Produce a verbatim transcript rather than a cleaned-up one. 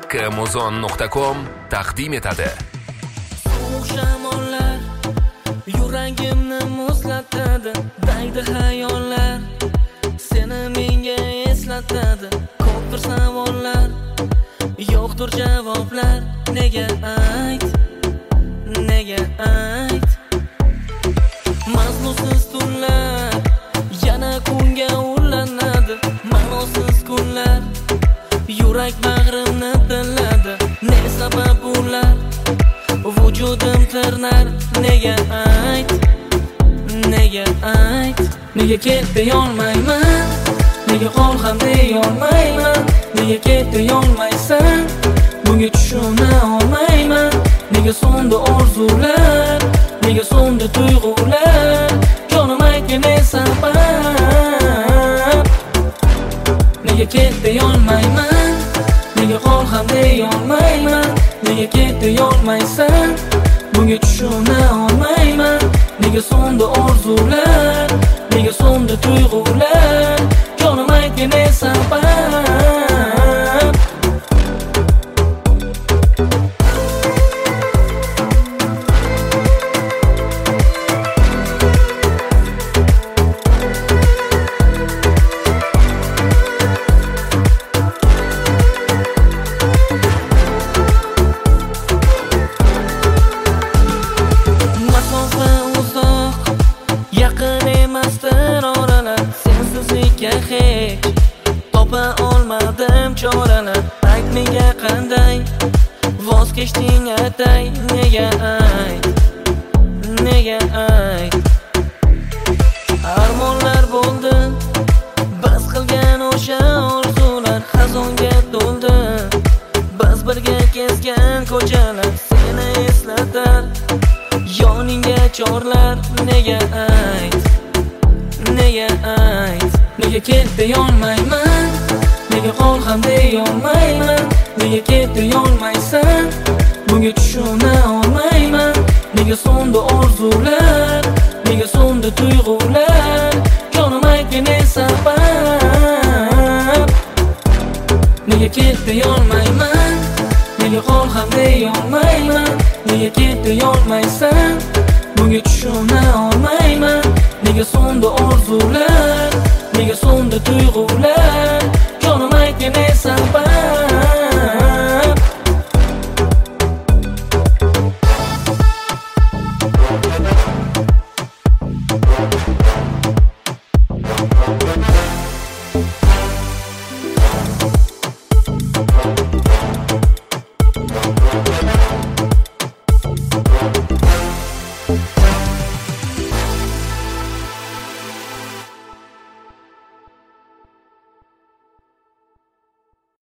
muzon nuqta com taqdim etadi. Sovuq shamollar yuragimni muzlatadi, daydi xayollar seni menga eslatadi. Ko'pdir savollar, yo'qdir javoblar. Nega ayt, nega ayt? Mazmunsiz tunlar yana kunga ulanadi, ma'nosiz kunlar yurak bag'rimni tilladi. Ne sabab ular vujudim tirnar? Nega ayt, nega ayt? Nega ket deyolmayman, nega qol ham deyolmayman, nega ket deyolmaysan, bunga tushuna olmayman. Nega so'ndi orzular, nega so'ndi tuyg'ular, jonim aytga ne sabab? Nega ket deyolmayman, nega qol ham deyolmayman, nega ket deyolmaysan, bunga tushuna olmayman. Nega so'ndi orzular, nega so'ndi tuyg'ular, jonim aytga ne sabab? Sensizlikka hech topa olmadim choralar. Ayt menga qanday voz kechding atay. Nega ayt, nega ayt? Armonlar bo'ldi biz qilgan o'sha orzular, xazonga to'ldi biz birga kezgan ko'chalar. Seni eslatar yoningga chorlar. Nega ayt, nega ayt? Nega ket deyolmayman, nega qol ham deyolmayman, nega ket deyolmaysan, bunga tushuna olmayman. Nega so'ndi orzular, nega so'ndi tuyg'ular, jonim aytga ne sabab? Nega ket deyolmayman, nega qol ham deyolmayman, nega ket deyolmaysan, bunga tushuna olmayman. Nega so'ndi orzular, nega so'ndi tuyg'ular,